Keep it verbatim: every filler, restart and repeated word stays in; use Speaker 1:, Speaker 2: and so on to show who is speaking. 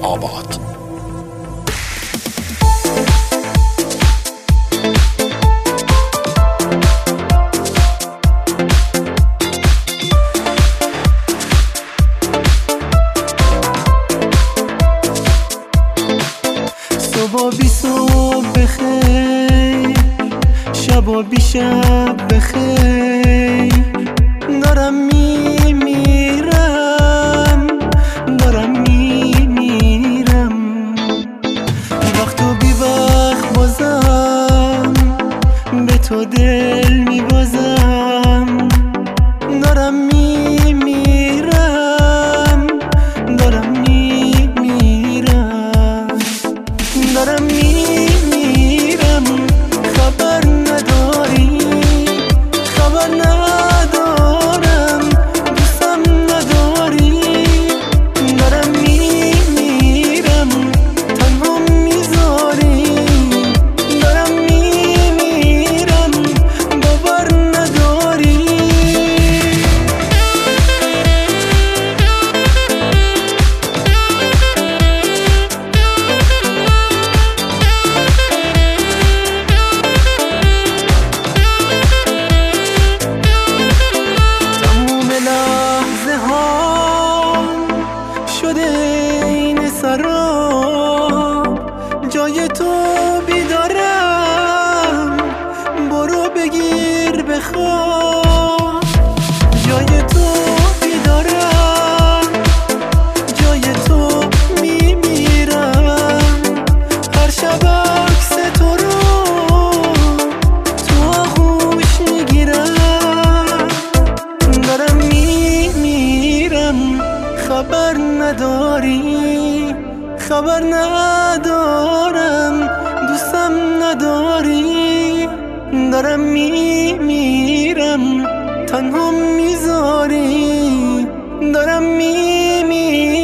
Speaker 1: آباد.
Speaker 2: صبح بی صبح بخیر، شب بی شب بخیر. دارم میمیرم، دارم میمیرم. وقت و بی وقت بازم به تو دل میبازم. دارم میمیرم، دارم میمیرم، دارم میمیرم. خبر نداری، خبر ندارم، دوستم نداری. دارم میمیرم، تنها میذاری. دارم میمیرم، باور نداری. شده این سراب جای تو بیدارم. برو بگیر بخواب، جای تو بیدارم، جای تو میمیرم. هر شب عکس تو رو تو آغوش میگیرم. دارم میمیرم، خبر نداری، خبر ندارم، دوستم نداری. دارم میمیرم، تنها میذاری. دارم میمیرم.